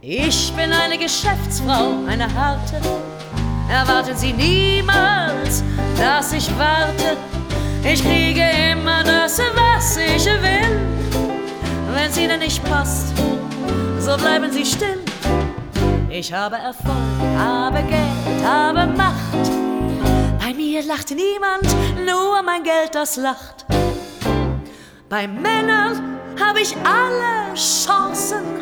Ich bin eine Geschäftsfrau, eine harte. Erwarten Sie niemals, dass ich warte. Ich kriege immer das, was ich will. Wenn es Ihnen nicht passt, so bleiben Sie still. Ich habe Erfolg, habe Geld, habe Macht. Bei mir lacht niemand, nur mein Geld, das lacht. Bei Männern habe ich alle Chancen.